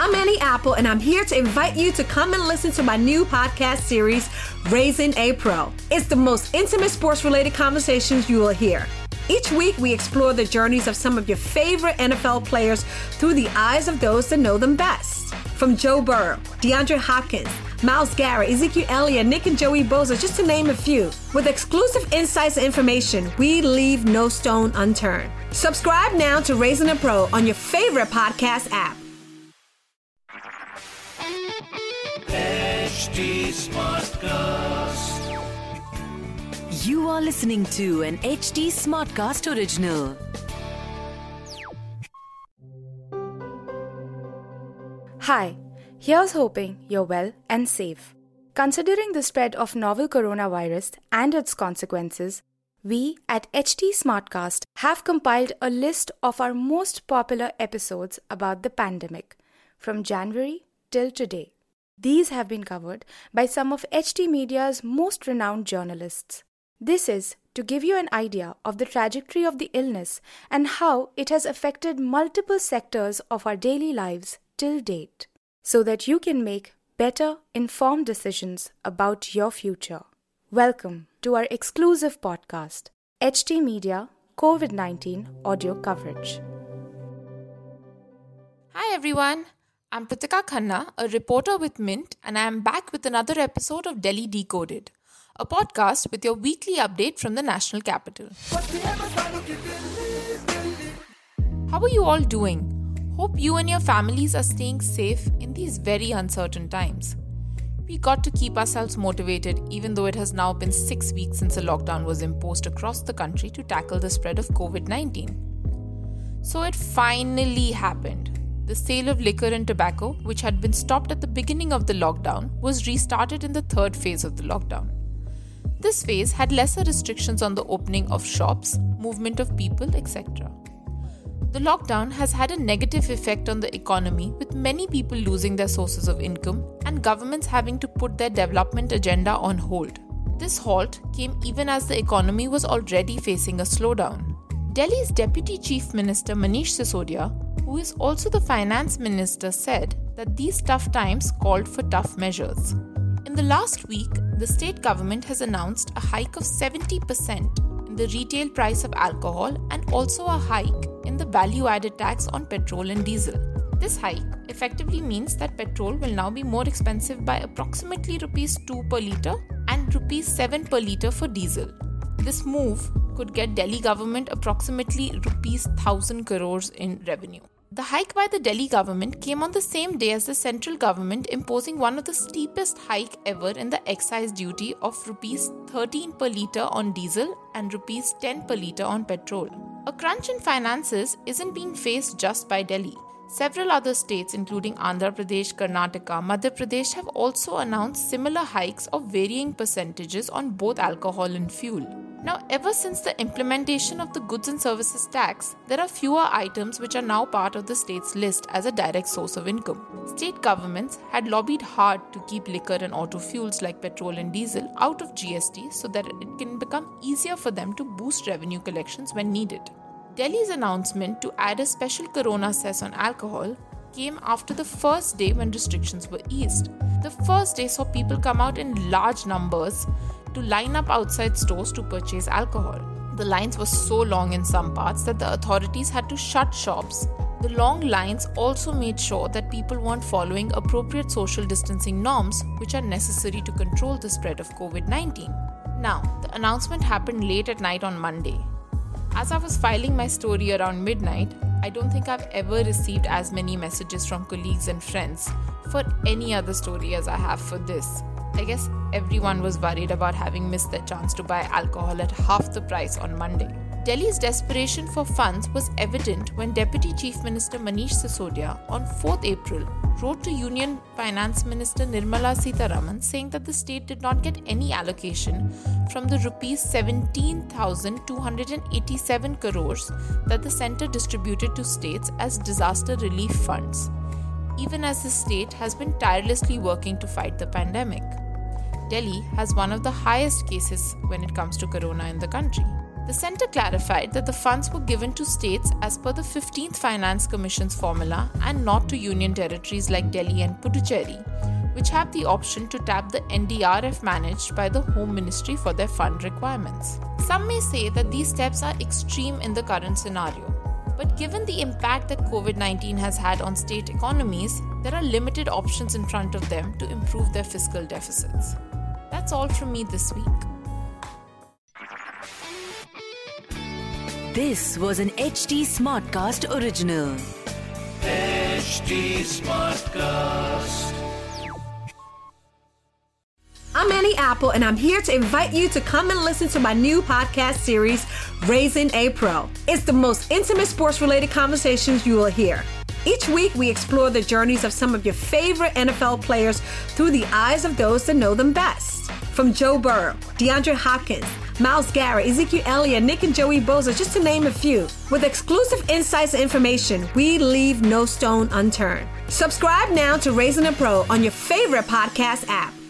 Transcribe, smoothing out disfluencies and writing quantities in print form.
I'm Annie Apple, and I'm here to invite you to come and listen to my new podcast series, Raising a Pro. It's the most intimate sports-related conversations you will hear. Each week, we explore the journeys of some of your favorite NFL players through the eyes of those that know them best. From Joe Burrow, DeAndre Hopkins, Myles Garrett, Ezekiel Elliott, Nick and Joey Bosa, just to name a few. With exclusive insights and information, we leave no stone unturned. Subscribe now to Raising a Pro on your favorite podcast app. HT Smartcast. You are listening to an HT Smartcast original. Hi, here's hoping you're well and safe. Considering the spread of novel coronavirus and its consequences, we at HT Smartcast have compiled a list of our most popular episodes about the pandemic from January till today. These have been covered by some of HT Media's most renowned journalists. This is to give you an idea of the trajectory of the illness and how it has affected multiple sectors of our daily lives till date, so that you can make better, informed decisions about your future. Welcome to our exclusive podcast, HT Media COVID-19 Audio Coverage. Hi everyone, I'm Pritika Khanna, a reporter with Mint, and I am back with another episode of Delhi Decoded, a podcast with your weekly update from the national capital. How are you all doing? Hope you and your families are staying safe in these very uncertain times. We got to keep ourselves motivated even though it has now been 6 weeks since a lockdown was imposed across the country to tackle the spread of COVID-19. So it finally happened. The sale of liquor and tobacco, which had been stopped at the beginning of the lockdown, was restarted in the third phase of the lockdown. This phase had lesser restrictions on the opening of shops, movement of people, etc. The lockdown has had a negative effect on the economy, with many people losing their sources of income and governments having to put their development agenda on hold. This halt came even as the economy was already facing a slowdown. Delhi's Deputy Chief Minister Manish Sisodia, who is also the Finance Minister, said that these tough times called for tough measures. In the last week, the state government has announced a hike of 70% in the retail price of alcohol and also a hike in the value-added tax on petrol and diesel. This hike effectively means that petrol will now be more expensive by approximately Rs 2 per litre and Rs 7 per litre for diesel. This move could get Delhi government approximately Rs 1,000 crores in revenue. The hike by the Delhi government came on the same day as the central government imposing one of the steepest hike ever in the excise duty of Rs 13 per litre on diesel and Rs 10 per litre on petrol. A crunch in finances isn't being faced just by Delhi. Several other states including Andhra Pradesh, Karnataka, Madhya Pradesh have also announced similar hikes of varying percentages on both alcohol and fuel. Now, ever since the implementation of the goods and services tax, there are fewer items which are now part of the state's list as a direct source of income. State governments had lobbied hard to keep liquor and auto fuels like petrol and diesel out of GST so that it can become easier for them to boost revenue collections when needed. Delhi's announcement to add a special corona cess on alcohol came after the first day when restrictions were eased. The first day saw people come out in large numbers to line up outside stores to purchase alcohol. The lines were so long in some parts that the authorities had to shut shops. The long lines also made sure that people weren't following appropriate social distancing norms, which are necessary to control the spread of COVID-19. Now, the announcement happened late at night on Monday. As I was filing my story around midnight, I don't think I've ever received as many messages from colleagues and friends for any other story as I have for this. I guess everyone was worried about having missed their chance to buy alcohol at half the price on Monday. Delhi's desperation for funds was evident when Deputy Chief Minister Manish Sisodia on 4th April wrote to Union Finance Minister Nirmala Sitharaman saying that the state did not get any allocation from the Rs 17,287 crores that the centre distributed to states as disaster relief funds, even as the state has been tirelessly working to fight the pandemic. Delhi has one of the highest cases when it comes to corona in the country. The centre clarified that the funds were given to states as per the 15th Finance Commission's formula and not to union territories like Delhi and Puducherry, which have the option to tap the NDRF managed by the Home Ministry for their fund requirements. Some may say that these steps are extreme in the current scenario, but given the impact that COVID-19 has had on state economies, there are limited options in front of them to improve their fiscal deficits. That's all from me this week. This was an HT Smartcast original. HT Smartcast. I'm Annie Apple, and I'm here to invite you to come and listen to my new podcast series, Raising a Pro. It's the most intimate sports-related conversations you will hear. Each week, we explore the journeys of some of your favorite NFL players through the eyes of those that know them best. From Joe Burrow, DeAndre Hopkins, Myles Garrett, Ezekiel Elliott, Nick and Joey Bosa, just to name a few. With exclusive insights and information, we leave no stone unturned. Subscribe now to Raising a Pro on your favorite podcast app.